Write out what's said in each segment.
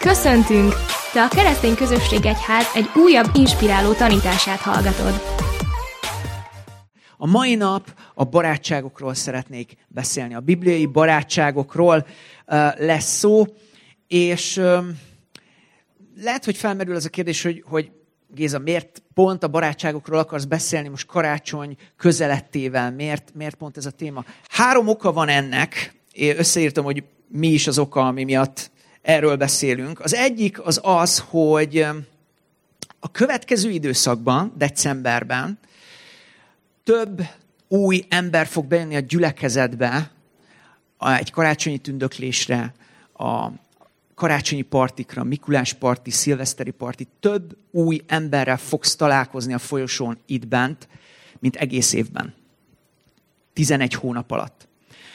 Köszöntünk! Te a Keresztény Közösség Egyház egy újabb inspiráló tanítását hallgatod. A mai nap a barátságokról szeretnék beszélni. A bibliai barátságokról lesz szó, és lehet, hogy felmerül az a kérdés, hogy Géza, miért pont a barátságokról akarsz beszélni most karácsony közelettével? Miért pont ez a téma? 3 oka van ennek. Én összeírtam, hogy mi is az oka, ami miatt erről beszélünk. Az egyik az, hogy a következő időszakban, decemberben több új ember fog bejönni a gyülekezetbe egy karácsonyi tündöklésre, a karácsonyi partikra, Mikulás parti, szilveszteri parti. Több új emberrel fogsz találkozni a folyosón itt bent, mint egész évben. 11 hónap alatt.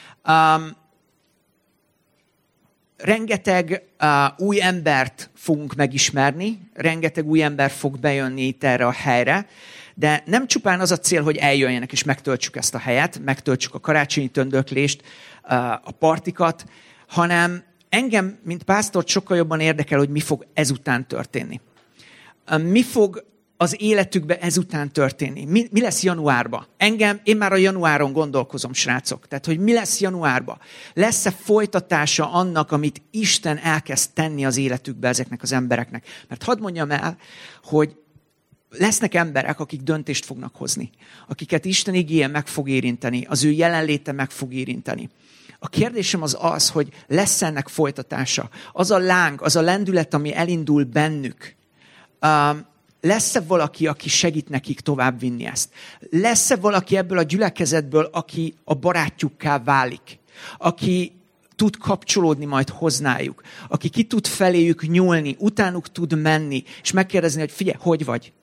Rengeteg új embert fogunk megismerni, rengeteg új ember fog bejönni itt erre a helyre, de nem csupán az a cél, hogy eljöjjenek és megtöltsük ezt a helyet, megtöltsük a karácsonyi tündöklést, a partikat, hanem engem, mint pásztort sokkal jobban érdekel, hogy mi fog ezután történni. Mi fog az életükben ezután történni? Mi lesz januárban? Én már a januáron gondolkozom, srácok. Tehát, hogy mi lesz januárban? Lesz-e folytatása annak, amit Isten elkezd tenni az életükbe ezeknek az embereknek? Mert hadd mondjam el, hogy lesznek emberek, akik döntést fognak hozni. Akiket Isten igéje meg fog érinteni, az ő jelenléte meg fog érinteni. A kérdésem az, hogy lesz ennek folytatása. Az a láng, az a lendület, ami elindul bennük, lesz-e valaki, aki segít nekik továbbvinni ezt? Lesz-e valaki ebből a gyülekezetből, aki a barátjukká válik? Aki tud kapcsolódni majd hozzájuk? Aki ki tud feléjük nyúlni, utánuk tud menni, és megkérdezni, hogy figyelj, hogy vagy?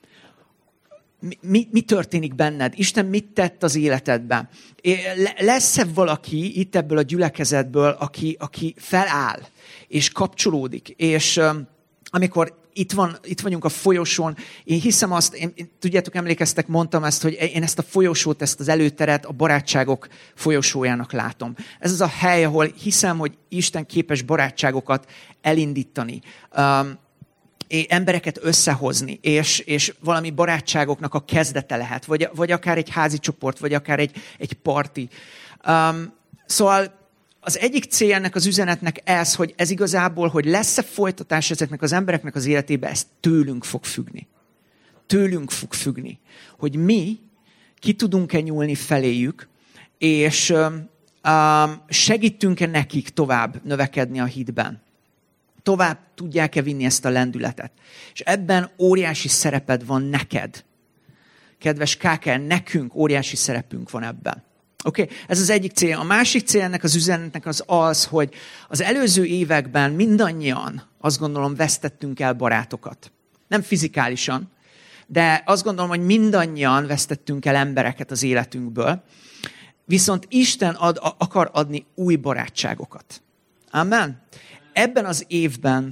Mi történik benned? Isten mit tett az életedben? Lesz-e valaki itt ebből a gyülekezetből, aki feláll, és kapcsolódik, és amikor itt vagyunk a folyosón, én hiszem azt, tudjátok, emlékeztek, mondtam ezt, hogy én ezt a folyosót, ezt az előteret a barátságok folyosójának látom. Ez az a hely, ahol hiszem, hogy Isten képes barátságokat elindítani, embereket összehozni, és valami barátságoknak a kezdete lehet, vagy akár egy házi csoport, vagy akár egy parti. Szóval az egyik cél ennek az üzenetnek ez, hogy ez igazából, hogy lesz-e folytatás ezeknek az embereknek az életébe, ez tőlünk fog függni. Tőlünk fog függni. Hogy mi ki tudunk-e nyúlni feléjük, és segítünk-e nekik tovább növekedni a hitben. Tovább tudják-e vinni ezt a lendületet. És ebben óriási szereped van neked. Kedves KKN, nekünk óriási szerepünk van ebben. Oké? Ez az egyik cél. A másik cél ennek az üzenetnek az, hogy az előző években mindannyian, azt gondolom, vesztettünk el barátokat. Nem fizikálisan, de azt gondolom, hogy mindannyian vesztettünk el embereket az életünkből. Viszont Isten akar adni új barátságokat. Amen? Ebben az évben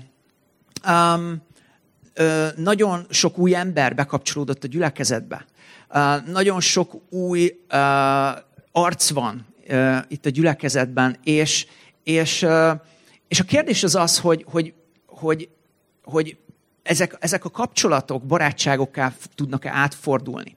nagyon sok új ember bekapcsolódott a gyülekezetbe. Nagyon sok új arc van itt a gyülekezetben, és a kérdés az, hogy ezek a kapcsolatok barátságokká tudnak-e átfordulni.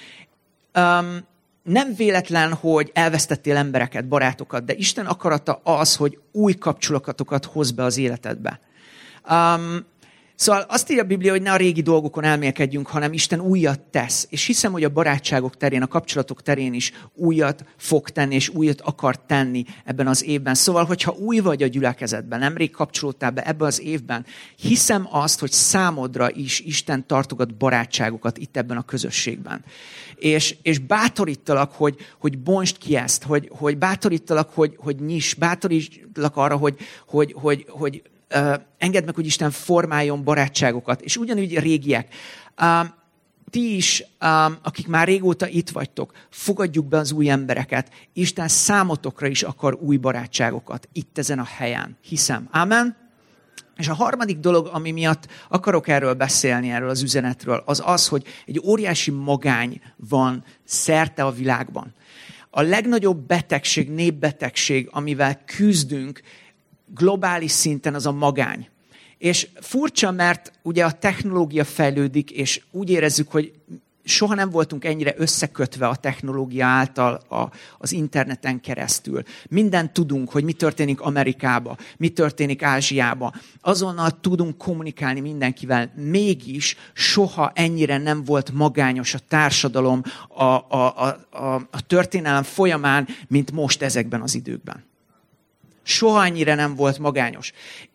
Nem véletlen, hogy elvesztettél embereket, barátokat, de Isten akarata az, hogy új kapcsolatokat hoz be az életedbe. Szóval azt írja a Biblia, hogy ne a régi dolgokon elmélkedjünk, hanem Isten újat tesz. És hiszem, hogy a barátságok terén, a kapcsolatok terén is újat fog tenni, és újat akar tenni ebben az évben. Szóval, hogyha új vagy a gyülekezetben, nemrég kapcsolódtál be ebben az évben, hiszem azt, hogy számodra is Isten tartogat barátságokat itt ebben a közösségben. És bátorítalak, hogy bontsd ki ezt, hogy bátorítalak, hogy nyiss, bátorítalak arra, hogy engedd meg, hogy Isten formáljon barátságokat. És ugyanúgy a régiek. Ti is, akik már régóta itt vagytok, fogadjuk be az új embereket. Isten számotokra is akar új barátságokat itt ezen a helyen. Hiszem. Amen? És a harmadik dolog, ami miatt akarok erről beszélni, erről az üzenetről, az, hogy egy óriási magány van szerte a világban. A legnagyobb betegség, népbetegség, amivel küzdünk globális szinten, az a magány. És furcsa, mert ugye a technológia fejlődik, és úgy érezzük, hogy soha nem voltunk ennyire összekötve a technológia által az interneten keresztül. Mindent tudunk, hogy mi történik Amerikában, mi történik Ázsiában. Azonnal tudunk kommunikálni mindenkivel. Mégis soha ennyire nem volt magányos a társadalom a történelem folyamán, mint most ezekben az időkben. Soha ennyire nem volt magányos.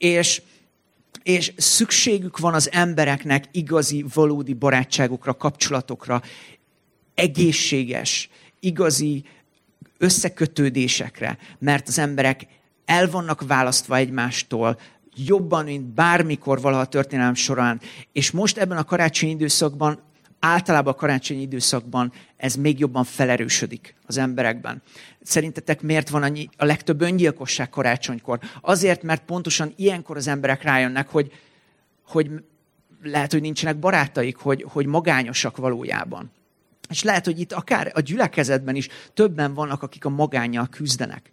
És szükségük van az embereknek igazi, valódi barátságokra, kapcsolatokra, egészséges, igazi összekötődésekre, mert az emberek el vannak választva egymástól, jobban, mint bármikor valaha a történelem során. És most ebben a karácsonyi időszakban, általában a karácsonyi időszakban ez még jobban felerősödik az emberekben. Szerintetek miért van a legtöbb öngyilkosság karácsonykor? Azért, mert pontosan ilyenkor az emberek rájönnek, hogy lehet, hogy nincsenek barátaik, hogy magányosak valójában. És lehet, hogy itt akár a gyülekezetben is többen vannak, akik a magánnyal küzdenek.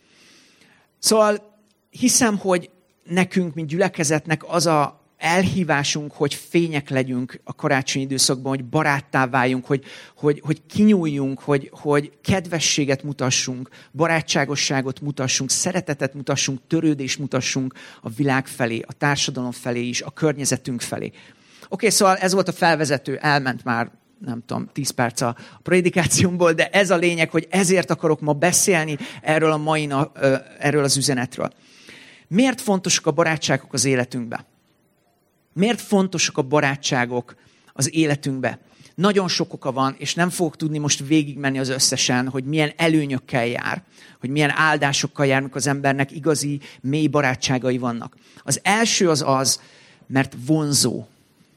Szóval hiszem, hogy nekünk, mint gyülekezetnek az a elhívásunk, hogy fények legyünk a karácsonyi időszakban, hogy baráttá váljunk, hogy kinyúljunk, hogy kedvességet mutassunk, barátságosságot mutassunk, szeretetet mutassunk, törődést mutassunk a világ felé, a társadalom felé is, a környezetünk felé. Oké, szóval ez volt a felvezető, elment már, nem tudom, 10 perc a prédikációmból, de ez a lényeg, hogy ezért akarok ma beszélni erről az üzenetről. Miért fontosak a barátságok az életünkben? Miért fontosak a barátságok az életünkbe? Nagyon sok oka van, és nem fogok tudni most végigmenni az összesen, hogy milyen előnyökkel jár, hogy milyen áldásokkal jár, amikor az embernek igazi, mély barátságai vannak. Az első az, mert vonzó.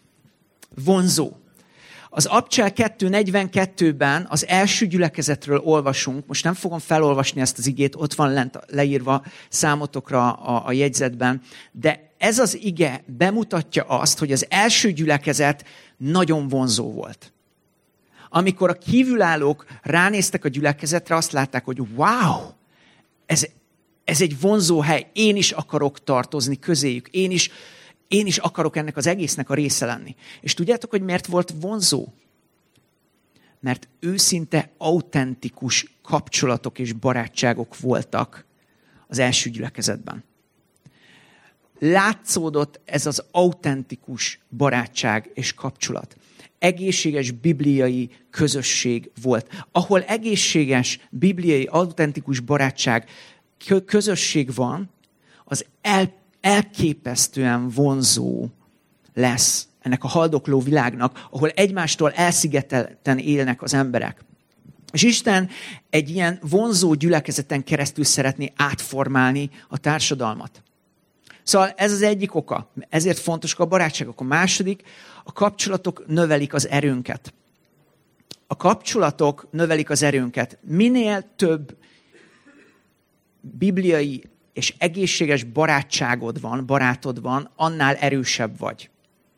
Vonzó. Az Abcsel 2:42-ben az első gyülekezetről olvasunk, most nem fogom felolvasni ezt az igét, ott van lent leírva számotokra a jegyzetben, de ez az ige bemutatja azt, hogy az első gyülekezet nagyon vonzó volt. Amikor a kívülállók ránéztek a gyülekezetre, azt látták, hogy wow, ez egy vonzó hely, én is akarok tartozni közéjük, én is akarok ennek az egésznek a része lenni. És tudjátok, hogy miért volt vonzó? Mert őszinte, autentikus kapcsolatok és barátságok voltak az első gyülekezetben. Látszódott ez az autentikus barátság és kapcsolat. Egészséges bibliai közösség volt. Ahol egészséges bibliai autentikus barátság, közösség van, az elképesztően vonzó lesz ennek a haldokló világnak, ahol egymástól elszigetelten élnek az emberek. És Isten egy ilyen vonzó gyülekezeten keresztül szeretné átformálni a társadalmat. Szóval ez az egyik oka. Ezért fontosak a barátságok. A második, a kapcsolatok növelik az erőnket. A kapcsolatok növelik az erőnket. Minél több bibliai és egészséges barátod van, annál erősebb vagy.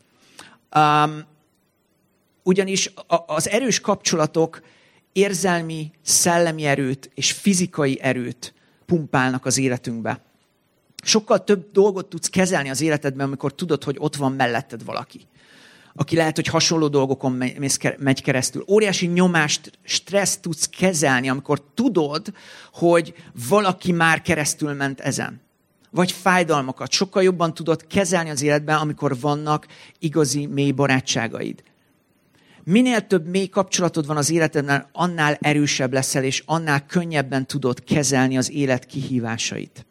Ugyanis az erős kapcsolatok érzelmi, szellemi erőt és fizikai erőt pumpálnak az életünkbe. Sokkal több dolgot tudsz kezelni az életedben, amikor tudod, hogy ott van melletted valaki, aki lehet, hogy hasonló dolgokon megy keresztül. Óriási nyomást, stresszt tudsz kezelni, amikor tudod, hogy valaki már keresztül ment ezen. Vagy fájdalmakat. Sokkal jobban tudod kezelni az életben, amikor vannak igazi, mély barátságaid. Minél több mély kapcsolatod van az életedben, annál erősebb leszel, és annál könnyebben tudod kezelni az élet kihívásait.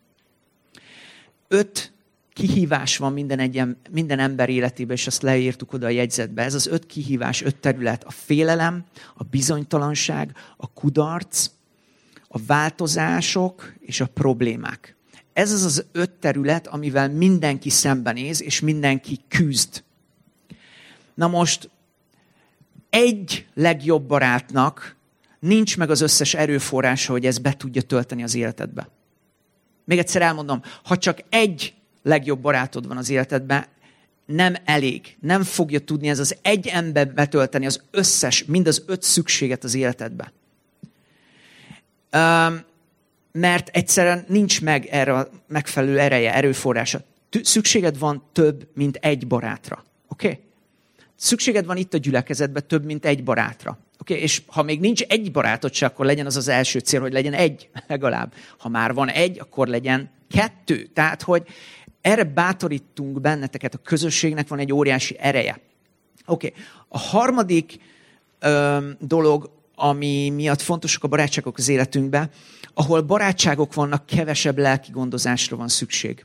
5 kihívás van minden ember életében, és azt leírtuk oda a jegyzetbe. Ez az 5 kihívás, 5 terület. A félelem, a bizonytalanság, a kudarc, a változások és a problémák. Ez az 5 terület, amivel mindenki szembenéz, és mindenki küzd. Na most, egy legjobb barátnak nincs meg az összes erőforrása, hogy ezt be tudja tölteni az életedbe. Még egyszer elmondom, ha csak egy legjobb barátod van az életedben, nem elég. Nem fogja tudni ez az egy ember betölteni az összes, mind az 5 szükséget az életedbe. Mert egyszerűen nincs meg erre a megfelelő ereje, erőforrása. Szükséged van több, mint egy barátra. Oké? Szükséged van itt a gyülekezetben több, mint egy barátra. És ha még nincs egy barátod se, akkor legyen az az első cél, hogy legyen egy legalább. Ha már van egy, akkor legyen 2. Tehát, hogy erre bátorítunk benneteket, a közösségnek van egy óriási ereje. A harmadik dolog, ami miatt fontosak a barátságok az életünkben, ahol barátságok vannak, kevesebb lelki gondozásra van szükség.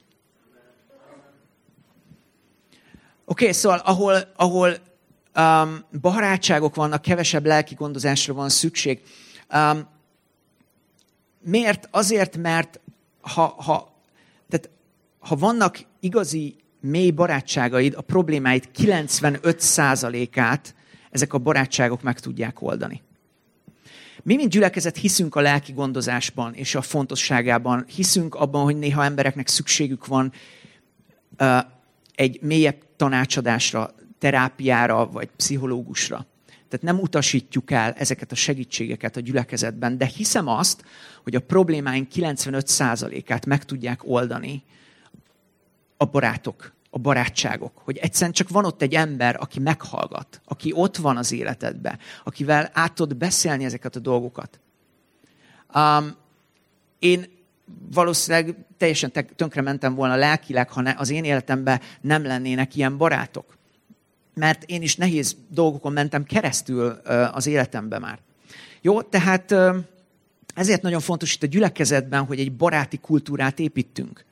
Szóval ahol barátságok vannak, kevesebb lelki gondozásra van szükség. Miért? Azért, mert ha vannak igazi mély barátságaid, a problémáid 95%-át ezek a barátságok meg tudják oldani. Mi, mint gyülekezet, hiszünk a lelki gondozásban és a fontosságában. Hiszünk abban, hogy néha embereknek szükségük van egy mélyebb tanácsadásra, terápiára vagy pszichológusra. Tehát nem utasítjuk el ezeket a segítségeket a gyülekezetben, de hiszem azt, hogy a problémáink 95%-át meg tudják oldani a barátok, a barátságok. Hogy egyszerűen csak van ott egy ember, aki meghallgat, aki ott van az életedben, akivel át tud beszélni ezeket a dolgokat. Én valószínűleg teljesen tönkre mentem volna lelkileg, ha az én életemben nem lennének ilyen barátok. Mert én is nehéz dolgokon mentem keresztül az életemben már. Jó, tehát ezért nagyon fontos itt a gyülekezetben, hogy egy baráti kultúrát építünk.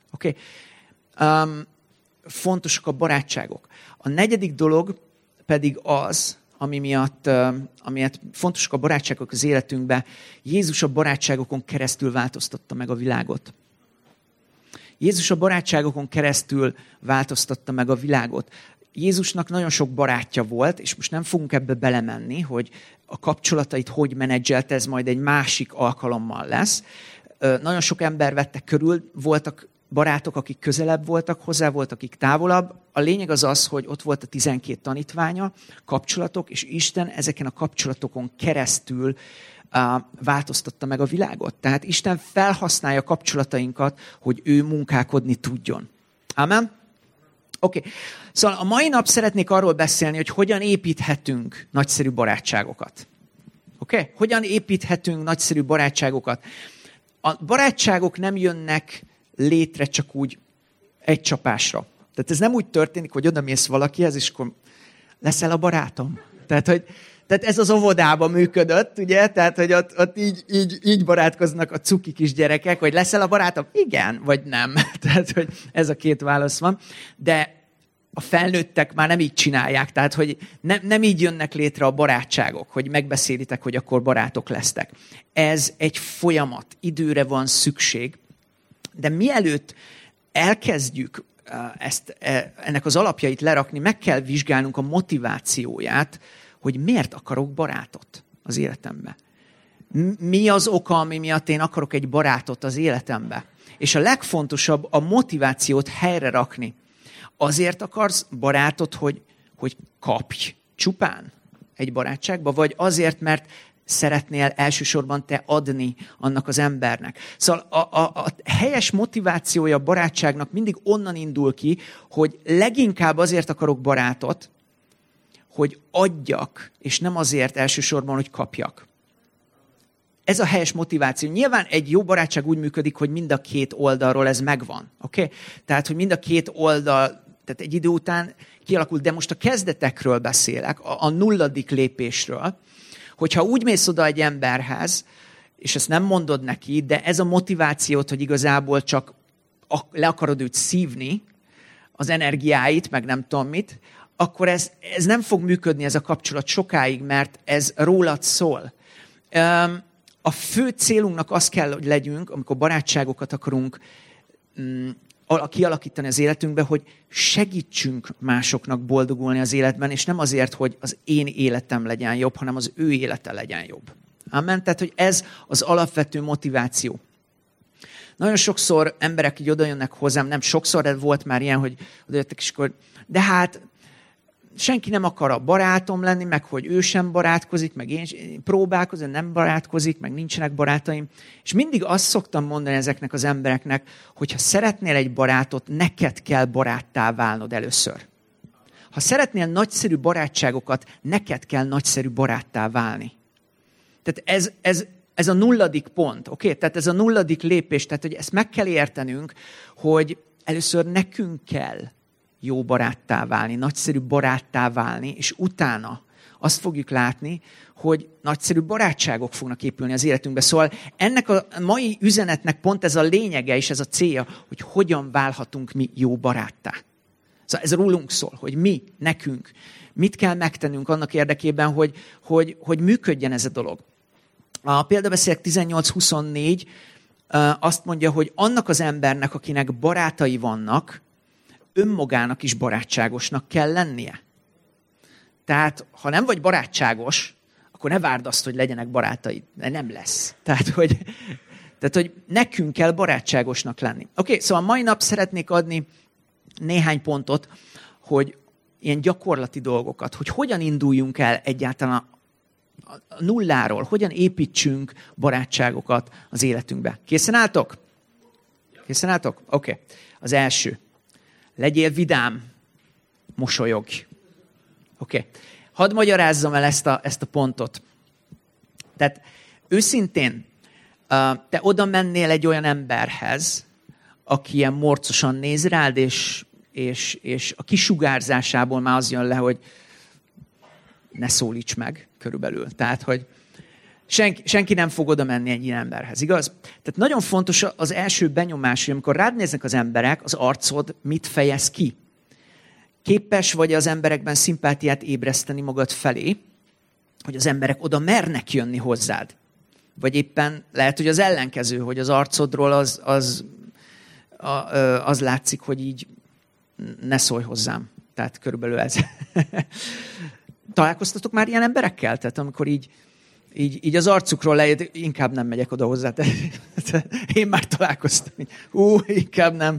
Fontosak a barátságok. A negyedik dolog pedig az, ami miatt fontosak a barátságok az életünkben, Jézus a barátságokon keresztül változtatta meg a világot. Jézus a barátságokon keresztül változtatta meg a világot. Jézusnak nagyon sok barátja volt, és most nem fogunk ebbe belemenni, hogy a kapcsolatait hogy menedzselte, ez majd egy másik alkalommal lesz. Nagyon sok ember vette körül, voltak barátok, akik közelebb voltak hozzá, voltak, akik távolabb. A lényeg az, hogy ott volt a 12 tanítványa, kapcsolatok, és Isten ezeken a kapcsolatokon keresztül változtatta meg a világot. Tehát Isten felhasználja kapcsolatainkat, hogy ő munkálkodni tudjon. Amen? Szóval a mai nap szeretnék arról beszélni, hogy hogyan építhetünk nagyszerű barátságokat. Hogyan építhetünk nagyszerű barátságokat. A barátságok nem jönnek létre csak úgy egy csapásra. Tehát ez nem úgy történik, hogy odamész valakihez, és akkor leszel a barátom. Tehát ez az óvodában működött, ugye? Tehát, hogy ott így barátkoznak a cuki kis gyerekek, hogy leszel a barátom? Igen, vagy nem. Tehát, hogy ez a két válasz van. De a felnőttek már nem így csinálják. Tehát, hogy nem így jönnek létre a barátságok, hogy megbeszélitek, hogy akkor barátok lesztek. Ez egy folyamat, időre van szükség. De mielőtt elkezdjük ennek az alapjait lerakni, meg kell vizsgálnunk a motivációját, hogy miért akarok barátot az életembe. Mi az oka, ami miatt én akarok egy barátot az életembe. És a legfontosabb a motivációt helyre rakni. Azért akarsz barátot, hogy kapj csupán egy barátságba, vagy azért, mert szeretnél elsősorban te adni annak az embernek. Szóval a helyes motivációja a barátságnak mindig onnan indul ki, hogy leginkább azért akarok barátot, hogy adjak, és nem azért elsősorban, hogy kapjak. Ez a helyes motiváció. Nyilván egy jó barátság úgy működik, hogy mind a két oldalról ez megvan. Tehát, hogy mind a két oldal, tehát egy idő után kialakult, de most a kezdetekről beszélek, a 0. lépésről, hogyha úgy mész oda egy emberhez, és ezt nem mondod neki, de ez a motivációt, hogy igazából csak le akarod őt szívni, az energiáit, meg nem tudom mit, akkor ez nem fog működni, ez a kapcsolat sokáig, mert ez rólad szól. A fő célunknak az kell, hogy legyünk, amikor barátságokat akarunk kialakítani az életünkbe, hogy segítsünk másoknak boldogulni az életben, és nem azért, hogy az én életem legyen jobb, hanem az ő élete legyen jobb. Amen? Tehát, hogy ez az alapvető motiváció. Nagyon sokszor emberek így oda jönnek hozzám, nem sokszor, de volt már ilyen, hogy odajöttek, és akkor, de hát senki nem akar a barátom lenni, meg hogy ő sem barátkozik, meg én próbálkozom, nem barátkozik, meg nincsenek barátaim. És mindig azt szoktam mondani ezeknek az embereknek, hogy ha szeretnél egy barátot, neked kell baráttá válnod először. Ha szeretnél nagyszerű barátságokat, neked kell nagyszerű baráttá válni. Tehát ez a 0. pont, oké? Tehát ez a 0. lépés, tehát hogy ezt meg kell értenünk, hogy először nekünk kell jó baráttá válni, nagyszerű baráttá válni, és utána azt fogjuk látni, hogy nagyszerű barátságok fognak épülni az életünkbe. Szóval ennek a mai üzenetnek pont ez a lényege és ez a célja, hogy hogyan válhatunk mi jó baráttá. Szóval ez rólunk szól, hogy mi, nekünk, mit kell megtennünk annak érdekében, hogy működjen ez a dolog. A Példabeszédek 18:24 azt mondja, hogy annak az embernek, akinek barátai vannak, önmagának is barátságosnak kell lennie. Tehát, ha nem vagy barátságos, akkor ne várd azt, hogy legyenek barátaid. Nem lesz. Tehát, hogy nekünk kell barátságosnak lenni. Oké, szóval mai nap szeretnék adni néhány pontot, hogy ilyen gyakorlati dolgokat, hogy hogyan induljunk el egyáltalán a nulláról, hogyan építsünk barátságokat az életünkbe. Készen álltok? Készen álltok? Oké. Az első. Legyél vidám, mosolyogj. Oké. Hadd magyarázzam el ezt a pontot. Tehát őszintén, te oda mennél egy olyan emberhez, aki ilyen morcosan néz rád, és a kisugárzásából már az jön le, hogy ne szólíts meg körülbelül. Tehát, hogy senki nem fog oda menni egy ilyen emberhez, igaz? Tehát nagyon fontos az első benyomás, hogy amikor rád néznek az emberek, az arcod mit fejez ki. Képes vagy az emberekben szimpátiát ébreszteni magad felé, hogy az emberek oda mernek jönni hozzád. Vagy éppen lehet, hogy az ellenkező, hogy az arcodról az látszik, hogy így ne szólj hozzám. Tehát körülbelül ez. Találkoztatok már ilyen emberekkel? Tehát amikor így az arcukról lejött, inkább nem megyek oda hozzá. Én már találkoztam. Inkább nem.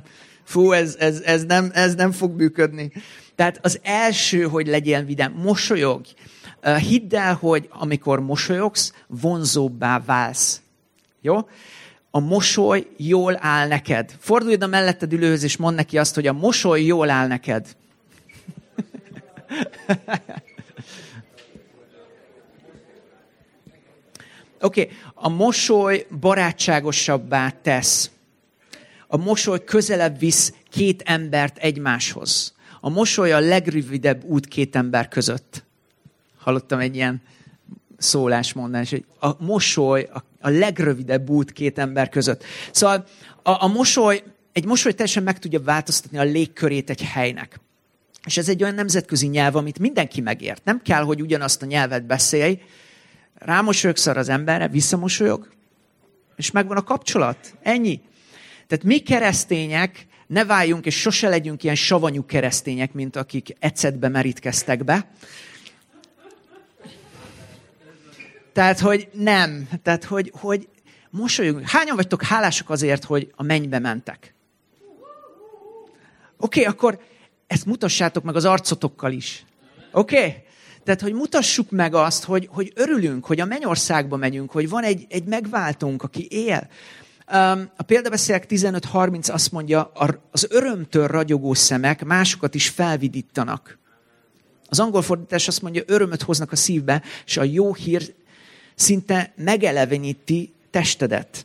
Ez nem fog működni. Tehát az első, hogy legyél vidám, mosolyogj. Hidd el, hogy amikor mosolyogsz, vonzóbbá válsz. Jó? A mosoly jól áll neked. Fordulj a melletted ülőhöz, és mondd neki azt, hogy a mosoly jól áll neked. Oké, a mosoly barátságosabbá tesz. A mosoly közelebb visz két embert egymáshoz. A mosoly a legrövidebb út két ember között. Hallottam egy ilyen szólásmondás, hogy a mosoly a legrövidebb út két ember között. Szóval egy mosoly teljesen meg tudja változtatni a légkörét egy helynek. És ez egy olyan nemzetközi nyelv, amit mindenki megért. Nem kell, hogy ugyanazt a nyelvet beszélj, rámosolyogsz arra az emberre, visszamosolyog, és megvan a kapcsolat. Ennyi. Tehát mi keresztények ne váljunk, és sose legyünk ilyen savanyú keresztények, mint akik ecetbe merítkeztek be. Tehát, hogy nem. Tehát, hogy mosolyogunk. Hányan vagytok hálásak azért, hogy a mennybe mentek? Oké, akkor ezt mutassátok meg az arcotokkal is. Oké? Tehát, hogy mutassuk meg azt, hogy örülünk, hogy a mennyországba megyünk, hogy van egy megváltónk, aki él. A Példabeszédek 15:30 azt mondja, az örömtől ragyogó szemek másokat is felvidítanak. Az angol fordítás azt mondja, örömöt hoznak a szívbe, és a jó hír szinte megeleveníti testedet.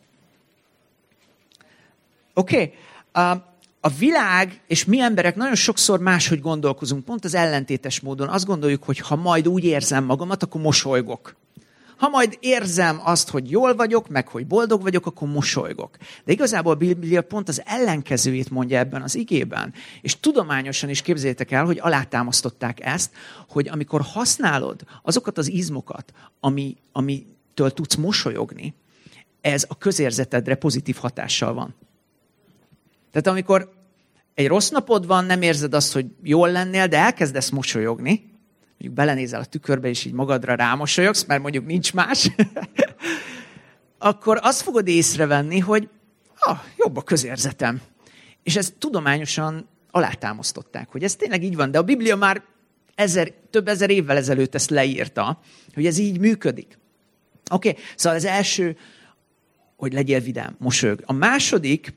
Oké? A világ és mi emberek nagyon sokszor máshogy gondolkozunk, pont az ellentétes módon. Azt gondoljuk, hogy ha majd úgy érzem magamat, akkor mosolygok. Ha majd érzem azt, hogy jól vagyok, meg hogy boldog vagyok, akkor mosolygok. De igazából a Biblia pont az ellenkezőjét mondja ebben az igében. És tudományosan is képzeljétek el, hogy alátámasztották ezt, hogy amikor használod azokat az izmokat, amitől tudsz mosolyogni, ez a közérzetedre pozitív hatással van. Tehát amikor egy rossz napod van, nem érzed azt, hogy jól lennél, de elkezdesz mosolyogni, mondjuk belenézel a tükörbe, és így magadra rámosolyogsz, mert mondjuk nincs más, akkor azt fogod észrevenni, hogy jobb a közérzetem. És ezt tudományosan alátámasztották, hogy ez tényleg így van. De a Biblia már több ezer évvel ezelőtt ezt leírta, hogy ez így működik. Oké, szóval az első, hogy legyél vidám, mosolyog. A második,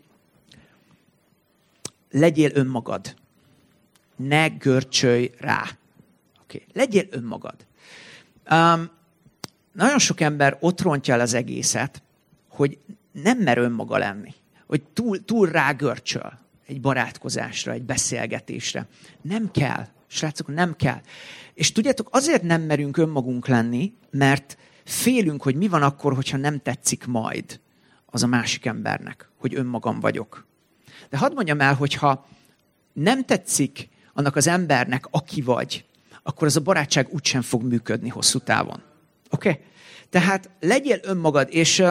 legyél önmagad. Ne görcsölj rá. Oké, legyél önmagad. Nagyon sok ember ott rontja el az egészet, hogy nem mer önmaga lenni. Hogy túl rágörcsöl egy barátkozásra, egy beszélgetésre. Nem kell. Srácok, nem kell. És tudjátok, azért nem merünk önmagunk lenni, mert félünk, hogy mi van akkor, hogyha nem tetszik majd az a másik embernek, hogy önmagam vagyok. De hadd mondjam el, hogyha nem tetszik annak az embernek, aki vagy, akkor az a barátság úgysem fog működni hosszú távon. Oké? Tehát legyél önmagad, és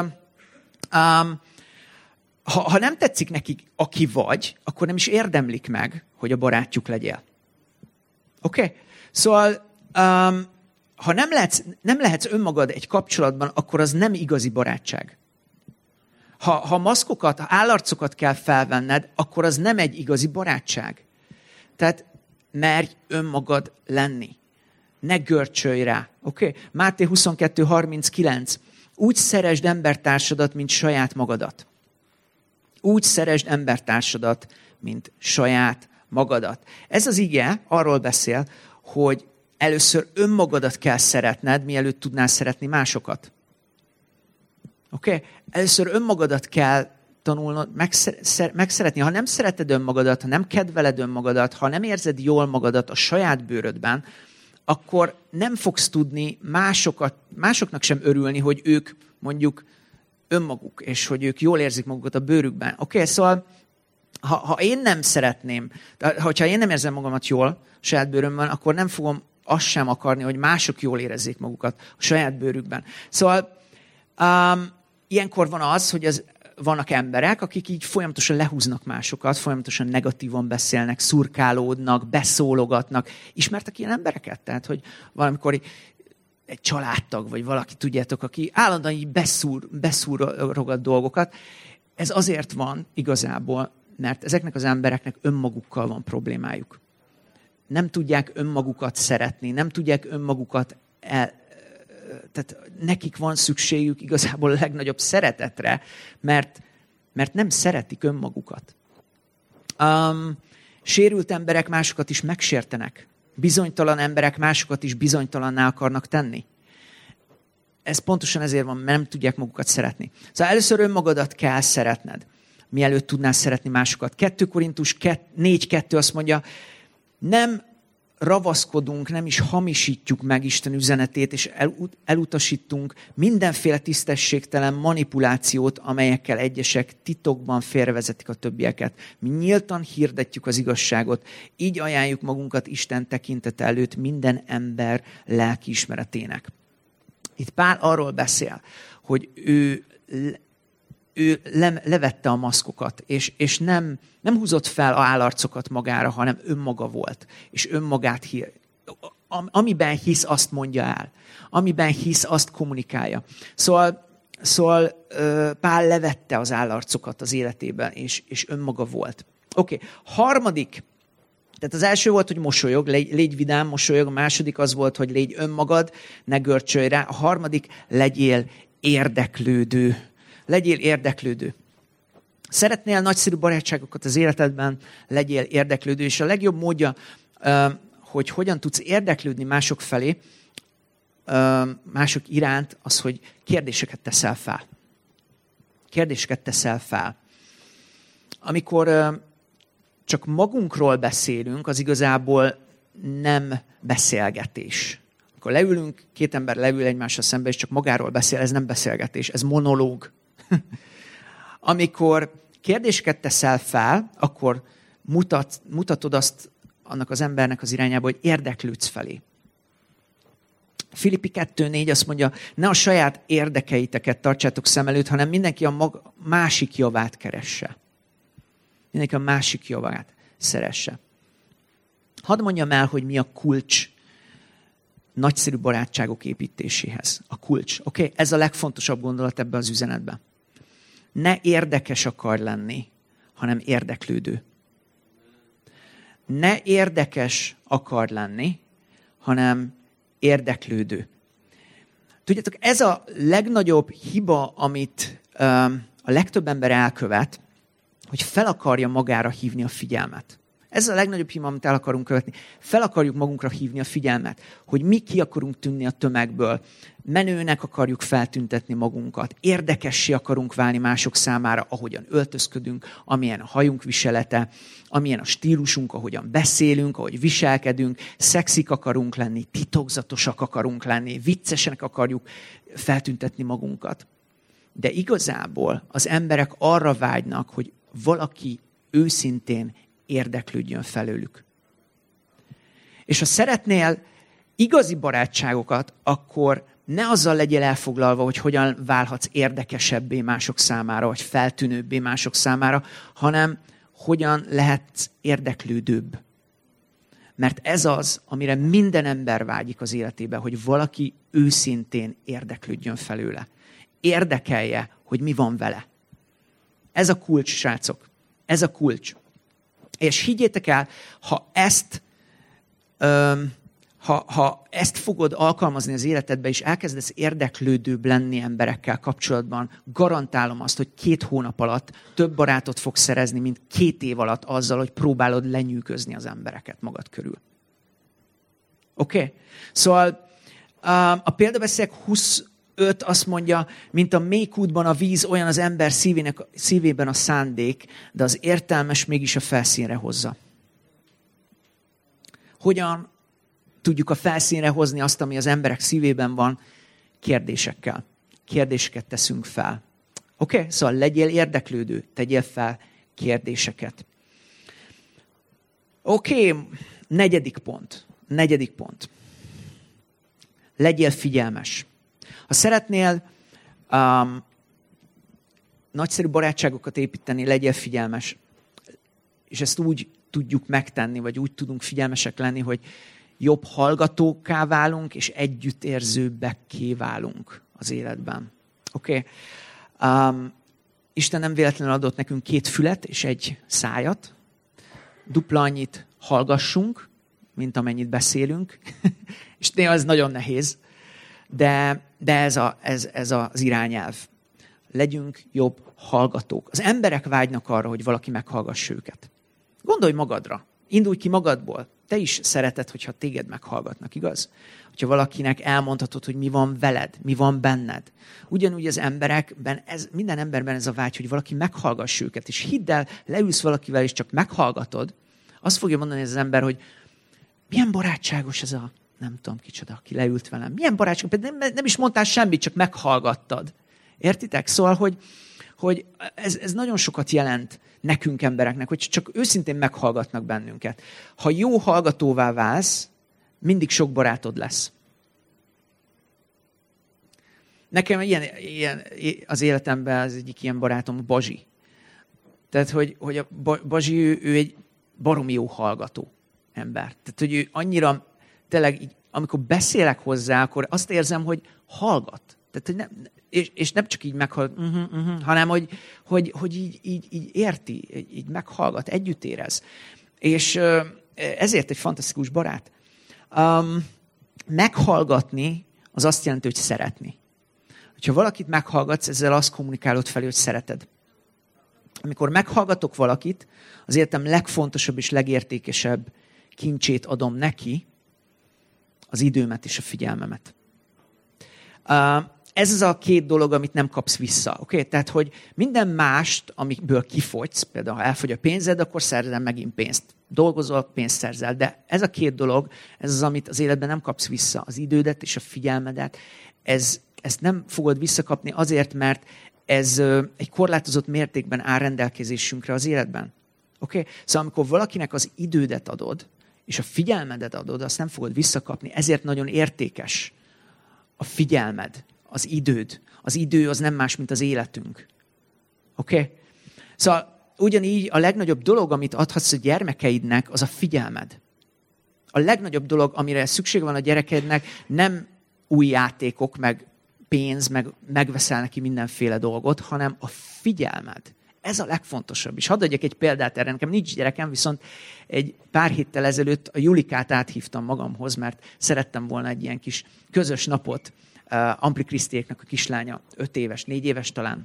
ha nem tetszik nekik, aki vagy, akkor nem is érdemlik meg, hogy a barátjuk legyél. Oké? Szóval, ha nem lehetsz önmagad egy kapcsolatban, akkor az nem igazi barátság. Ha maszkokat, ha állarcokat kell felvenned, akkor az nem egy igazi barátság. Tehát merj önmagad lenni. Ne görcsölj rá. Oké? Máté 22:39. Úgy szeresd embertársadat, mint saját magadat. Úgy szeresd embertársadat, mint saját magadat. Ez az ige arról beszél, hogy először önmagadat kell szeretned, mielőtt tudnál szeretni másokat. Oké? Először önmagadat kell tanulnod, megszeretni. Ha nem szereted önmagadat, ha nem kedveled önmagadat, ha nem érzed jól magadat a saját bőrödben, akkor nem fogsz tudni másoknak sem örülni, hogy ők mondjuk önmaguk, és hogy ők jól érzik magukat a bőrükben. Oké, szóval ha én nem szeretném, hogyha én nem érzem magamat jól a saját bőrömben, akkor nem fogom azt sem akarni, hogy mások jól érezzék magukat a saját bőrükben. Szóval ilyenkor van az, hogy vannak emberek, akik így folyamatosan lehúznak másokat, folyamatosan negatívan beszélnek, szurkálódnak, beszólogatnak. Ismertek ilyen embereket? Tehát, hogy valamikor egy családtag, vagy valaki, tudjátok, aki állandóan így beszúrogat dolgokat. Ez azért van igazából, mert ezeknek az embereknek önmagukkal van problémájuk. Nem tudják önmagukat szeretni, nem tudják önmagukat tehát nekik van szükségük igazából a legnagyobb szeretetre, mert nem szeretik önmagukat. Sérült emberek másokat is megsértenek. Bizonytalan emberek másokat is bizonytalanná akarnak tenni. Ez pontosan ezért van, mert nem tudják magukat szeretni. Szóval először önmagadat kell szeretned, mielőtt tudnál szeretni másokat. 2 Korintus 4:2 azt mondja, nem ravaszkodunk, nem is hamisítjuk meg Isten üzenetét, és elutasítunk mindenféle tisztességtelen manipulációt, amelyekkel egyesek titokban félrevezetik a többieket. Mi nyíltan hirdetjük az igazságot, így ajánljuk magunkat Isten tekintete előtt minden ember lelkiismeretének. Itt Pál arról beszél, hogy ő levette a maszkokat, és nem húzott fel állarcokat magára, hanem önmaga volt. És önmagát amiben hisz, azt mondja el. Amiben hisz, azt kommunikálja. Szóval Pál levette az állarcokat az életében, és önmaga volt. Oké. Harmadik, tehát az első volt, hogy mosolyog, légy vidám, mosolyog. A második az volt, hogy légy önmagad, ne görcsölj rá. A harmadik, legyél érdeklődő. Legyél érdeklődő. Szeretnél nagyszerű barátságokat az életedben, legyél érdeklődő. És a legjobb módja, hogy hogyan tudsz érdeklődni mások felé, mások iránt, az, hogy kérdéseket teszel fel. Kérdéseket teszel fel. Amikor csak magunkról beszélünk, az igazából nem beszélgetés. Amikor leülünk, 2 ember leül egymással szembe, és csak magáról beszél, ez nem beszélgetés, ez monológ. Amikor kérdéseket teszel fel, akkor mutatod azt annak az embernek az irányába, hogy érdeklődsz felé. Filippi 2:4 azt mondja, ne a saját érdekeiteket tartsátok szem előtt, hanem mindenki a másik javát keresse. Mindenki a másik javát szeresse. Hadd mondjam el, hogy mi a kulcs nagyszerű barátságok építéséhez. A kulcs. Oké? Ez a legfontosabb gondolat ebben az üzenetben. Ne érdekes akar lenni, hanem érdeklődő. Ne érdekes akar lenni, hanem érdeklődő. Tudjátok, ez a legnagyobb hiba, amit a legtöbb ember elkövet, hogy fel akarja magára hívni a figyelmet. Ez a legnagyobb hiba, amit el akarunk követni. Fel akarjuk magunkra hívni a figyelmet, hogy mi ki akarunk tűnni a tömegből. Menőnek akarjuk feltüntetni magunkat. Érdekessé akarunk válni mások számára, ahogyan öltözködünk, amilyen a hajunk viselete, amilyen a stílusunk, ahogyan beszélünk, ahogy viselkedünk. Szexik akarunk lenni, titokzatosak akarunk lenni, viccesek akarjuk feltüntetni magunkat. De igazából az emberek arra vágynak, hogy valaki őszintén érdeklődjön felőlük. És ha szeretnél igazi barátságokat, akkor ne azzal legyél elfoglalva, hogy hogyan válhatsz érdekesebbé mások számára, vagy feltűnőbbé mások számára, hanem hogyan lehetsz érdeklődőbb. Mert ez az, amire minden ember vágyik az életében, hogy valaki őszintén érdeklődjön felőle. Érdekelje, hogy mi van vele. Ez a kulcs, srácok. Ez a kulcs. És higgyétek el, ha ezt fogod alkalmazni az életedbe, és elkezdesz érdeklődőbb lenni emberekkel kapcsolatban, garantálom azt, hogy 2 hónap alatt több barátot fogsz szerezni, mint 2 év alatt azzal, hogy próbálod lenyűgözni az embereket magad körül. Oké? Szóval a példabeszédek 25 azt mondja, mint a mély kútban a víz, olyan az ember szívében a szándék, de az értelmes mégis a felszínre hozza. Hogyan tudjuk a felszínre hozni azt, ami az emberek szívében van? Kérdésekkel. Kérdéseket teszünk fel. Oké? Szóval legyél érdeklődő, tegyél fel kérdéseket. Oké, 4. pont. Legyél figyelmes. Ha szeretnél nagyszerű barátságokat építeni, legyél figyelmes. És ezt úgy tudjuk megtenni, vagy úgy tudunk figyelmesek lenni, hogy jobb hallgatókká válunk, és együttérzőbbekké válunk az életben. Oké? Isten nem véletlenül adott nekünk 2 fület és 1 szájat. Dupla annyit hallgassunk, mint amennyit beszélünk. És néha ez nagyon nehéz. De ez az irányelv. Legyünk jobb hallgatók. Az emberek vágynak arra, hogy valaki meghallgassa őket. Gondolj magadra. Indulj ki magadból. Te is szereted, hogyha téged meghallgatnak, igaz? Hogyha valakinek elmondhatod, hogy mi van veled, mi van benned. Ugyanúgy az emberekben, minden emberben ez a vágy, hogy valaki meghallgassa őket. És hidd el, leülsz valakivel, és csak meghallgatod, azt fogja mondani ez az ember, hogy milyen barátságos ez a nem tudom kicsoda, aki leült velem. Milyen barátság, nem is mondtál semmit, csak meghallgattad. Értitek? Szóval, hogy ez nagyon sokat jelent nekünk embereknek, hogy csak őszintén meghallgatnak bennünket. Ha jó hallgatóvá válsz, mindig sok barátod lesz. Nekem ilyen az életemben az egyik ilyen barátom Bazsi. Tehát, hogy a Bazsi, ő egy baromi jó hallgató ember. Tehát, hogy ő annyira tényleg, amikor beszélek hozzá, akkor azt érzem, hogy hallgat. Tehát, hogy nem, és nem csak így meghallgat, hanem hogy így érti, így meghallgat, együtt érez. És ezért egy fantasztikus barát. Meghallgatni az azt jelenti, hogy szeretni. Ha valakit meghallgatsz, ezzel azt kommunikálod felé, hogy szereted. Amikor meghallgatok valakit, az életem legfontosabb és legértékesebb kincsét adom neki, az időmet és a figyelmemet. Ez az a 2 dolog, amit nem kapsz vissza. Okay? Tehát, hogy minden mást, amiből kifogysz, például ha elfogy a pénzed, akkor szerzel megint pénzt. Dolgozol, pénzt szerzel. De ez a 2 dolog, ez az, amit az életben nem kapsz vissza. Az idődet és a figyelmedet. Ezt nem fogod visszakapni azért, mert ez egy korlátozott mértékben áll rendelkezésünkre az életben. Okay? Szóval amikor valakinek az idődet adod, és a figyelmedet adod, azt nem fogod visszakapni. Ezért nagyon értékes a figyelmed, az időd. Az idő az nem más, mint az életünk. Oké? Szóval ugyanígy a legnagyobb dolog, amit adhatsz a gyermekeidnek, az a figyelmed. A legnagyobb dolog, amire szükség van a gyerekednek, nem új játékok, meg pénz, meg megveszel neki mindenféle dolgot, hanem a figyelmed. Ez a legfontosabb. És hadd adjak egy példát erre, nekem nincs gyerekem, viszont egy pár héttel ezelőtt a Julikát áthívtam magamhoz, mert szerettem volna egy ilyen kis közös napot. Ampli Krisztiéknak a kislánya, 5 éves, 4 éves talán.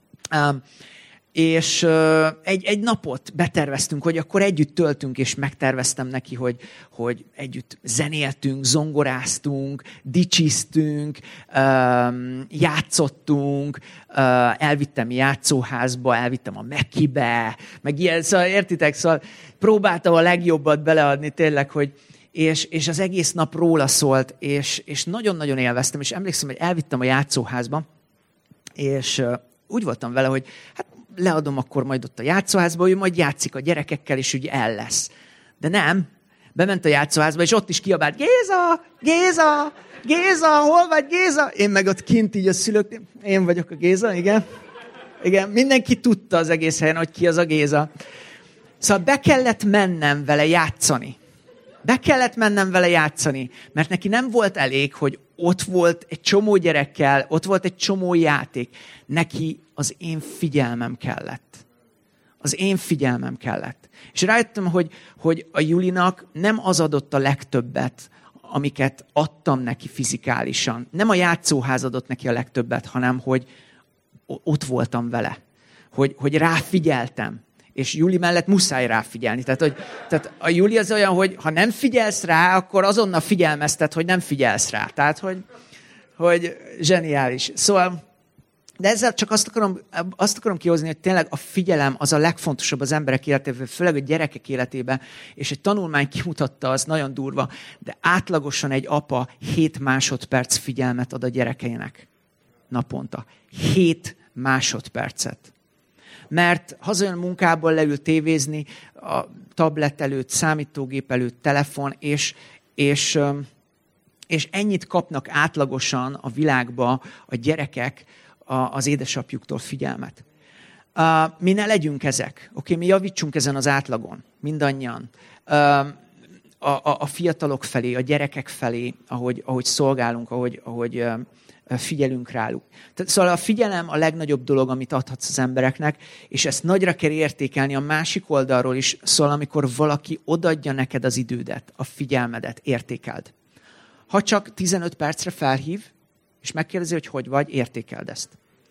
És egy napot beterveztünk, hogy akkor együtt töltünk, és megterveztem neki, hogy együtt zenéltünk, zongoráztunk, dicsiztünk, játszottunk, elvittem játszóházba, elvittem a Mekibe, meg ilyen, szóval értitek, szóval próbáltam a legjobbat beleadni tényleg, és az egész nap róla szólt, és nagyon-nagyon élveztem, és emlékszem, hogy elvittem a játszóházba, és úgy voltam vele, hogy hát leadom akkor majd ott a játszóházba, hogy majd játszik a gyerekekkel, és úgy el lesz. De nem, bement a játszóházba, és ott is kiabált, Géza, Géza, Géza, hol vagy Géza? Én meg ott kint így a szülők, én vagyok a Géza, igen. Igen, mindenki tudta az egész helyen, hogy ki az a Géza. Szóval be kellett mennem vele játszani. Mert neki nem volt elég, hogy ott volt egy csomó gyerekkel, ott volt egy csomó játék. Neki az én figyelmem kellett. És rájöttem, hogy a Julinak nem az adott a legtöbbet, amiket adtam neki fizikálisan. Nem a játszóház adott neki a legtöbbet, hanem hogy ott voltam vele. Hogy ráfigyeltem. És Juli mellett muszáj ráfigyelni. Tehát a Juli az olyan, hogy ha nem figyelsz rá, akkor azonnal figyelmeztet, hogy nem figyelsz rá. Tehát, hogy zseniális. Szóval, de ezzel csak azt akarom kihozni, hogy tényleg a figyelem az a legfontosabb az emberek életében, főleg a gyerekek életében, és egy tanulmány kimutatta, az nagyon durva, de átlagosan egy apa 7 másodperc figyelmet ad a gyerekeinek naponta. 7 másodpercet. Mert hazajön munkából, leül tévézni, a tablet előtt, számítógép előtt, telefon, és ennyit kapnak átlagosan a világba a gyerekek az édesapjuktól figyelmet. Mi ne legyünk ezek, mi javítsunk ezen az átlagon, mindannyian. A fiatalok felé, a gyerekek felé, ahogy szolgálunk, ahogy figyelünk ráluk. Szóval a figyelem a legnagyobb dolog, amit adhatsz az embereknek, és ezt nagyra kell értékelni a másik oldalról is, szóval amikor valaki odaadja neked az idődet, a figyelmedet, értékeld. Ha csak 15 percre felhív, és megkérdezi, hogy vagy, értékeld ezt.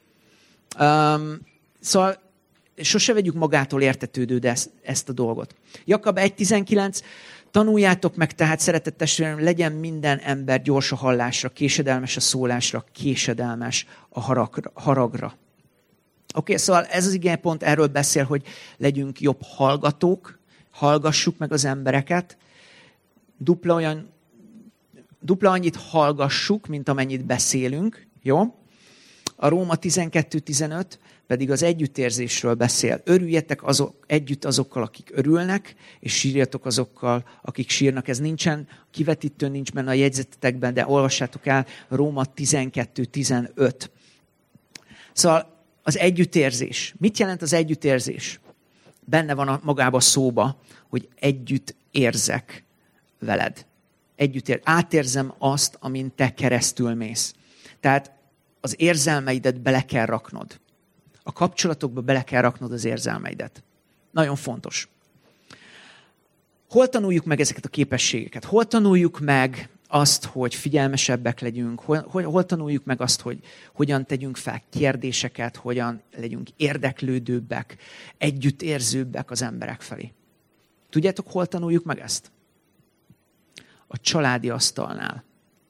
Szóval sose vegyük magától értetődő ezt a dolgot. Jakab 1.19, tanuljátok meg tehát, szeretett testvérem, legyen minden ember gyors a hallásra, késedelmes a szólásra, késedelmes a haragra. Szóval ez az igénypont erről beszél, hogy legyünk jobb hallgatók, hallgassuk meg az embereket, dupla annyit hallgassuk, mint amennyit beszélünk, jó? A Róma 12.15 pedig az együttérzésről beszél. Örüljetek együtt azokkal, akik örülnek, és sírjatok azokkal, akik sírnak. Ez nincsen, kivetítőn nincs benne a jegyzetetekben, de olvassátok el, Róma 12.15. Szóval az együttérzés. Mit jelent az együttérzés? Benne van magában szóba, hogy együtt érzek veled. Átérzem azt, amin te keresztül mész. Tehát az érzelmeidet bele kell raknod. A kapcsolatokba bele kell raknod az érzelmeidet. Nagyon fontos. Hol tanuljuk meg ezeket a képességeket? Hol tanuljuk meg azt, hogy figyelmesebbek legyünk? Hol tanuljuk meg azt, hogy hogyan tegyünk fel kérdéseket, hogyan legyünk érdeklődőbbek, együttérzőbbek az emberek felé? Tudjátok, hol tanuljuk meg ezt? A családi asztalnál.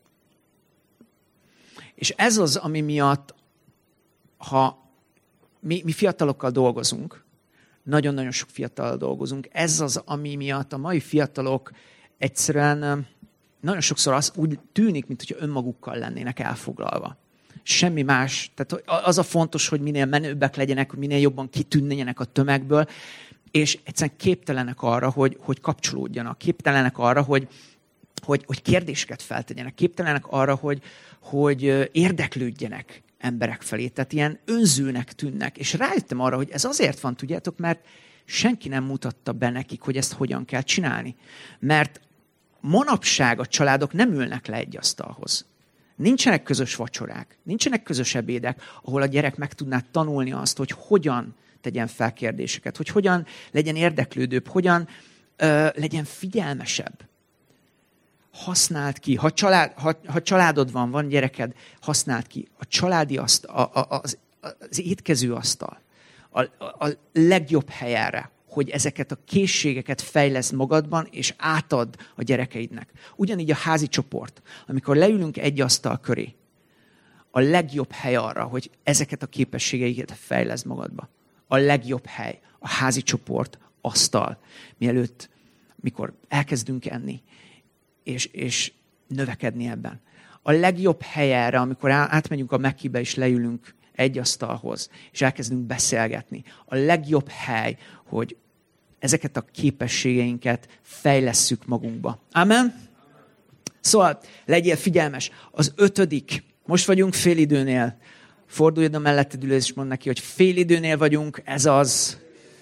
És ez az, ami miatt, ha mi fiatalokkal dolgozunk, nagyon-nagyon sok fiatallal dolgozunk, ez az, ami miatt a mai fiatalok egyszerűen nagyon sokszor úgy tűnik, mintha önmagukkal lennének elfoglalva. Semmi más. Tehát az a fontos, hogy minél menőbbek legyenek, hogy minél jobban kitűnjenek a tömegből, és egyszerűen képtelenek arra, hogy kapcsolódjanak. Képtelenek arra, hogy kérdéseket feltegyenek. Képtelenek arra, hogy érdeklődjenek emberek felé. Tehát ilyen önzőnek tűnnek. És rájöttem arra, hogy ez azért van, tudjátok, mert senki nem mutatta be nekik, hogy ezt hogyan kell csinálni. Mert manapság a családok nem ülnek le egy asztalhoz. Nincsenek közös vacsorák, nincsenek közös ebédek, ahol a gyerek meg tudná tanulni azt, hogy hogyan tegyen fel kérdéseket, hogy hogyan legyen érdeklődőbb, hogyan legyen figyelmesebb. Használd ki. Ha családod van gyereked, használd ki. A családi az étkező asztal a legjobb hely erre, hogy ezeket a készségeket fejleszd magadban, és átad a gyerekeidnek. Ugyanígy a házi csoport, amikor leülünk egy asztal köré, a legjobb hely arra, hogy ezeket a képességeiket fejleszd magadba. A legjobb hely, a házi csoport, asztal, mikor elkezdünk enni, és növekedni ebben. A legjobb hely erre, amikor átmegyünk a Mekkibe, és leülünk egy asztalhoz, és elkezdünk beszélgetni. A legjobb hely, hogy ezeket a képességeinket fejlesszük magunkba. Amen? Szóval legyél figyelmes. Az 5. Most vagyunk félidőnél. Forduljad a melletted ülő, és mondd neki, hogy félidőnél vagyunk, ez az.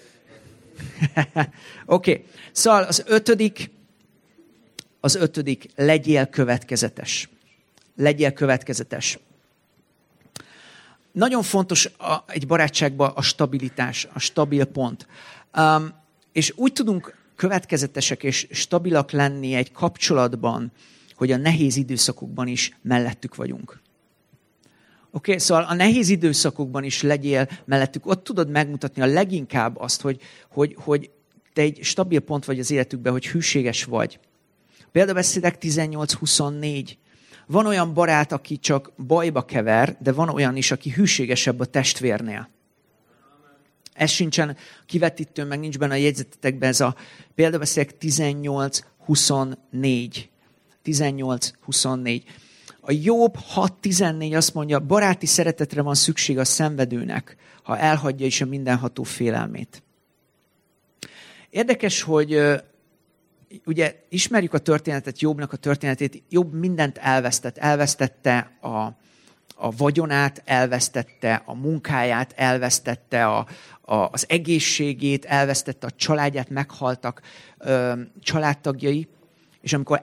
Oké. Szóval az 5. legyél következetes. Legyél következetes. Nagyon fontos egy barátságban a stabilitás, a stabil pont. És úgy tudunk következetesek és stabilak lenni egy kapcsolatban, hogy a nehéz időszakokban is mellettük vagyunk. Oké, szóval a nehéz időszakokban is legyél mellettük. Ott tudod megmutatni a leginkább azt, hogy te egy stabil pont vagy az életükben, hogy hűséges vagy. Példabeszédek 18-24. Van olyan barát, aki csak bajba kever, de van olyan is, aki hűségesebb a testvérnél. Ez sincsen kivetítő, meg nincs benne a jegyzetetekben, ez a példabeszédek 18-24. 18-24. A Jobb 6.14 azt mondja, baráti szeretetre van szükség a szenvedőnek, ha elhagyja is a mindenható félelmét. Érdekes, hogy ugye ismerjük a történetet, Jobbnak a történetét. Jobb mindent elvesztett. Elvesztette a vagyonát, elvesztette a munkáját, elvesztette az egészségét, elvesztette a családját, meghaltak családtagjai. És amikor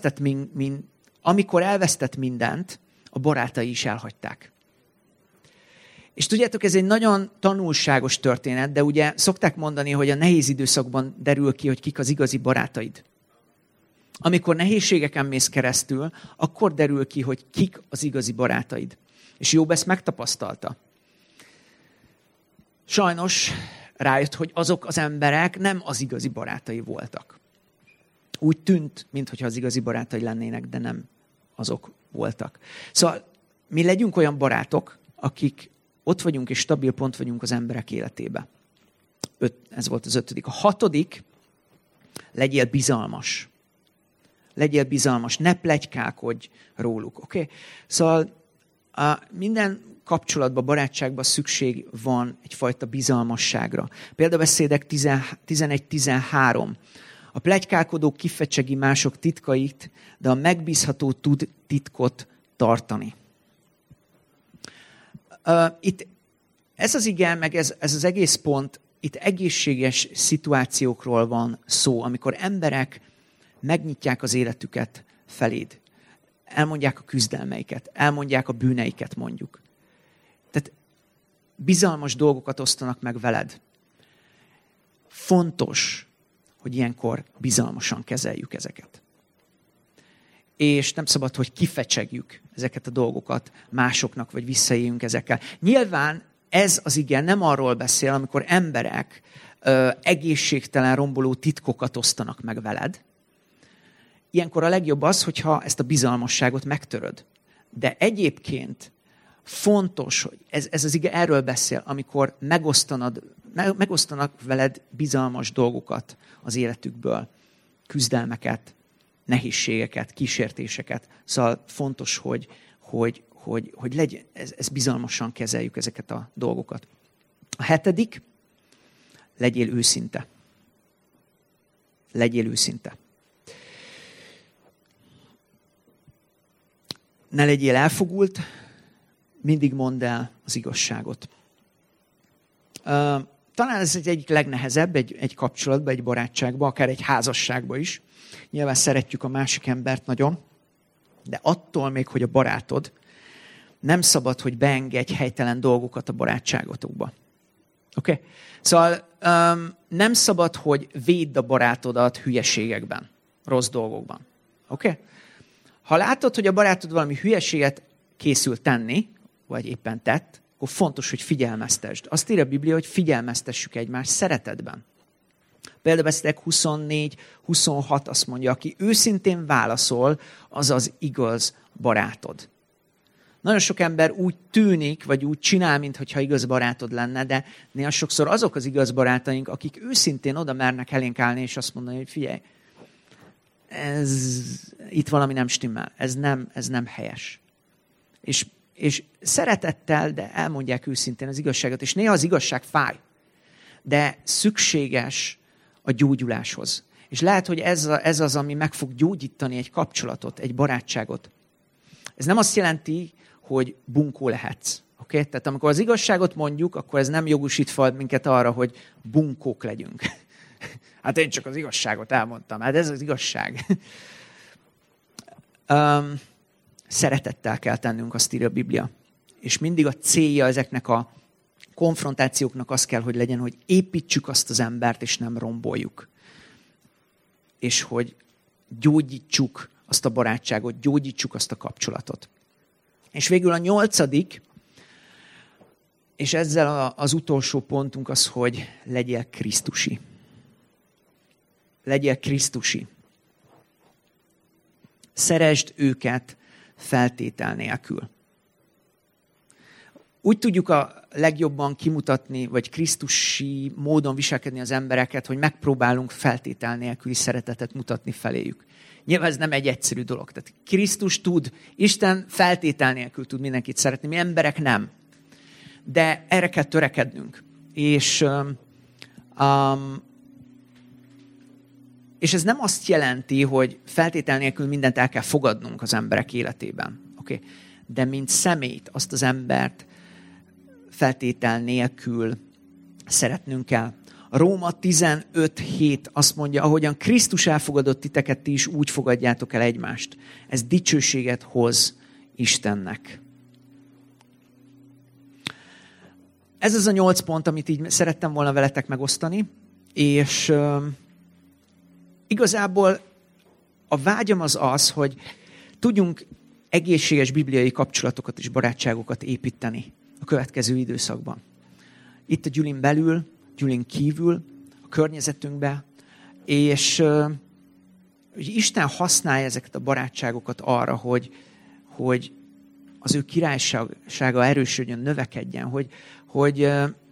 elvesztett mindent, a barátai is elhagyták. És tudjátok, ez egy nagyon tanulságos történet, de ugye szokták mondani, hogy a nehéz időszakban derül ki, hogy kik az igazi barátaid. Amikor nehézségeken mész keresztül, akkor derül ki, hogy kik az igazi barátaid. És Jobb ezt megtapasztalta. Sajnos rájött, hogy azok az emberek nem az igazi barátai voltak. Úgy tűnt, mintha az igazi barátai lennének, de nem azok voltak. Szóval mi legyünk olyan barátok, akik ott vagyunk és stabil pont vagyunk az emberek életébe. Ez volt az 5. A 6. legyél bizalmas. Legyél bizalmas, ne pletykálkodj róluk. Okay? Szóval minden kapcsolatban, barátságban szükség van egyfajta bizalmasságra. Példabeszédek 11-13. A pletykálkodó kifecsegi mások titkait, de a megbízható tud titkot tartani. Itt ez az ige, meg ez az egész pont, itt egészséges szituációkról van szó, amikor emberek megnyitják az életüket feléd. Elmondják a küzdelmeiket, elmondják a bűneiket mondjuk. Tehát bizalmas dolgokat osztanak meg veled. Fontos, hogy ilyenkor bizalmasan kezeljük ezeket. És nem szabad, hogy kifecsegjük ezeket a dolgokat másoknak, vagy visszaéljünk ezekkel. Nyilván ez az ige nem arról beszél, amikor emberek egészségtelen, romboló titkokat osztanak meg veled. Ilyenkor a legjobb az, hogyha ezt a bizalmasságot megtöröd. De egyébként fontos, hogy ez az ige erről beszél, amikor megosztanak veled bizalmas dolgokat az életükből, küzdelmeket, nehézségeket, kísértéseket. Szóval fontos, hogy legyen, ez bizalmasan kezeljük ezeket a dolgokat. A 7. legyél őszinte. Legyél őszinte. Ne legyél elfogult, mindig mondd el az igazságot. Talán ez egyik legnehezebb egy kapcsolatban, egy barátságban, akár egy házasságban is. Nyilván szeretjük a másik embert nagyon, De attól még, hogy a barátod, nem szabad, hogy beengedj helytelen dolgokat a barátságotokba. Oké? Szóval nem szabad, hogy védd a barátodat hülyeségekben, rossz dolgokban. Oké? Ha látod, hogy a barátod valami hülyeséget készül tenni, vagy éppen tett, akkor fontos, hogy figyelmeztesd. Azt írja a Biblia, hogy figyelmeztessük egymást szeretetben. Példabeszédek 24-26 azt mondja, aki őszintén válaszol, az az igaz barátod. Nagyon sok ember úgy tűnik, vagy úgy csinál, mintha igaz barátod lenne, de néha sokszor azok az igaz barátaink, akik őszintén oda mernek elénk állni, és azt mondani, hogy figyelj, itt valami nem stimmel, ez nem helyes. És szeretettel, de elmondják őszintén az igazságot, és néha az igazság fáj, de szükséges a gyógyuláshoz. És lehet, hogy ez az, ami meg fog gyógyítani egy kapcsolatot, egy barátságot. Ez nem azt jelenti, hogy bunkó lehetsz. Okay? Tehát amikor az igazságot mondjuk, akkor ez nem jogosítva minket arra, hogy bunkók legyünk. Hát én csak az igazságot elmondtam. Hát ez az igazság. Szeretettel kell tennünk, azt írja a Biblia. És mindig a célja ezeknek a konfrontációknak az kell, hogy legyen, hogy építsük azt az embert, és nem romboljuk. És hogy gyógyítsuk azt a barátságot, gyógyítsuk azt a kapcsolatot. És végül a 8. és ezzel az utolsó pontunk az, hogy legyél krisztusi. Legyél krisztusi. Szeresd őket feltétel nélkül. Úgy tudjuk a legjobban kimutatni, vagy krisztusi módon viselkedni az embereket, hogy megpróbálunk feltétel nélküli szeretetet mutatni feléjük. Nyilván ez nem egy egyszerű dolog. Tehát Krisztus tud, Isten feltétel nélkül tud mindenkit szeretni, mi emberek nem. De erre kell törekednünk. És ez nem azt jelenti, hogy feltétel nélkül mindent el kell fogadnunk az emberek életében. Okay? De mint személyt, azt az embert feltétel nélkül szeretnünk kell. A Róma 15:7 azt mondja, ahogyan Krisztus elfogadott titeket, ti is úgy fogadjátok el egymást. Ez dicsőséget hoz Istennek. Ez az a 8 pont, amit így szerettem volna veletek megosztani, és igazából a vágyam az, hogy tudjunk egészséges bibliai kapcsolatokat és barátságokat építeni a következő időszakban. Itt a gyűlin belül, gyűlin kívül, a környezetünkben, és Isten használja ezeket a barátságokat arra, hogy az ő királysága erősödjön, növekedjen, hogy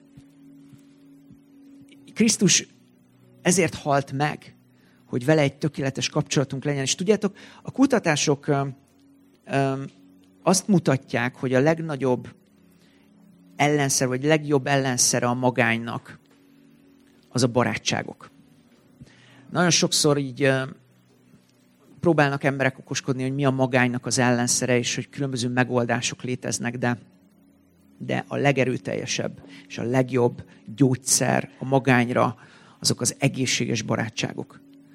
Krisztus ezért halt meg, hogy vele egy tökéletes kapcsolatunk legyen. És tudjátok, a kutatások azt mutatják, hogy a legnagyobb ellenszer, vagy legjobb ellenszere a magánynak az a barátságok. Nagyon sokszor így próbálnak emberek okoskodni, hogy mi a magánynak az ellenszere, és hogy különböző megoldások léteznek, de a legerőteljesebb és a legjobb gyógyszer a magányra azok az egészséges barátságok.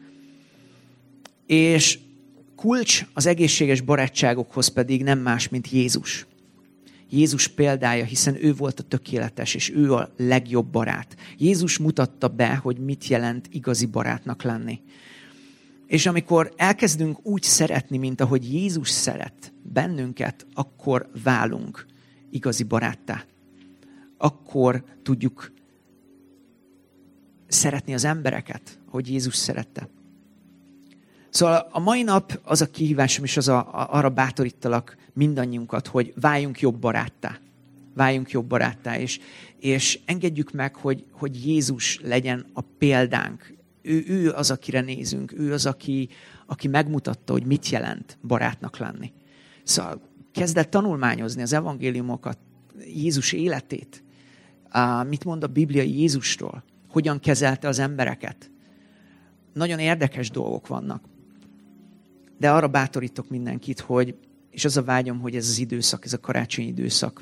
És kulcs az egészséges barátságokhoz pedig nem más, mint Jézus. Jézus példája, hiszen ő volt a tökéletes, és ő a legjobb barát. Jézus mutatta be, hogy mit jelent igazi barátnak lenni. És amikor elkezdünk úgy szeretni, mint ahogy Jézus szeret bennünket, akkor válunk igazi baráttá. Akkor tudjuk szeretni az embereket, ahogy Jézus szerette. Szóval a mai nap az a kihívásom, és arra bátorítalak mindannyiunkat, hogy váljunk jobb baráttá. Váljunk jobb baráttá, és engedjük meg, hogy Jézus legyen a példánk. Ő az, akire nézünk. Ő az, aki megmutatta, hogy mit jelent barátnak lenni. Szóval kezd el tanulmányozni az evangéliumokat, Jézus életét. Mit mond a Biblia Jézusról? Hogyan kezelte az embereket? Nagyon érdekes dolgok vannak. De arra bátorítok mindenkit, és az a vágyom, hogy ez az időszak, ez a karácsonyi időszak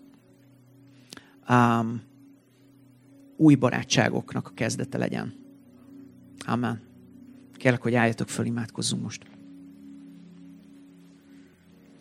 új barátságoknak a kezdete legyen. Amen. Kérlek, hogy álljatok föl, imádkozzunk most.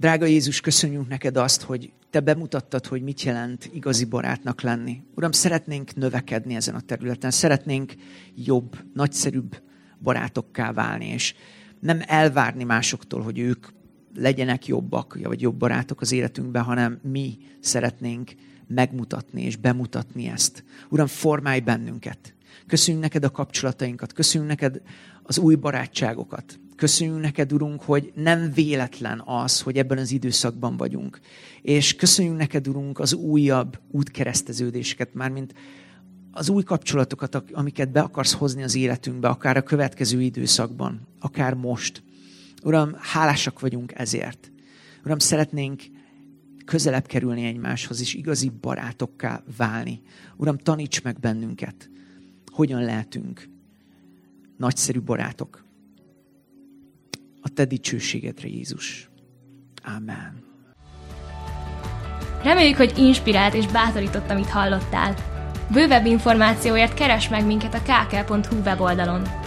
Drága Jézus, köszönjük neked azt, hogy te bemutattad, hogy mit jelent igazi barátnak lenni. Uram, szeretnénk növekedni ezen a területen, szeretnénk jobb, nagyszerűbb barátokká válni, és nem elvárni másoktól, hogy ők legyenek jobbak, vagy jobb barátok az életünkben, hanem mi szeretnénk megmutatni és bemutatni ezt. Uram, formálj bennünket. Köszönjük neked a kapcsolatainkat, köszönjük neked az új barátságokat. Köszönjük neked, Urunk, hogy nem véletlen az, hogy ebben az időszakban vagyunk. És köszönjük neked, Urunk, az újabb útkereszteződéseket, mármint az új kapcsolatokat, amiket be akarsz hozni az életünkbe, akár a következő időszakban, akár most. Uram, hálásak vagyunk ezért. Uram, szeretnénk közelebb kerülni egymáshoz, és igazi barátokká válni. Uram, taníts meg bennünket, hogyan lehetünk nagyszerű barátok. A te dicsőségedre, Jézus. Ámen. Reméljük, hogy inspirált és bátorított, amit hallottál. Bővebb információért keresd meg minket a kk.hu weboldalon.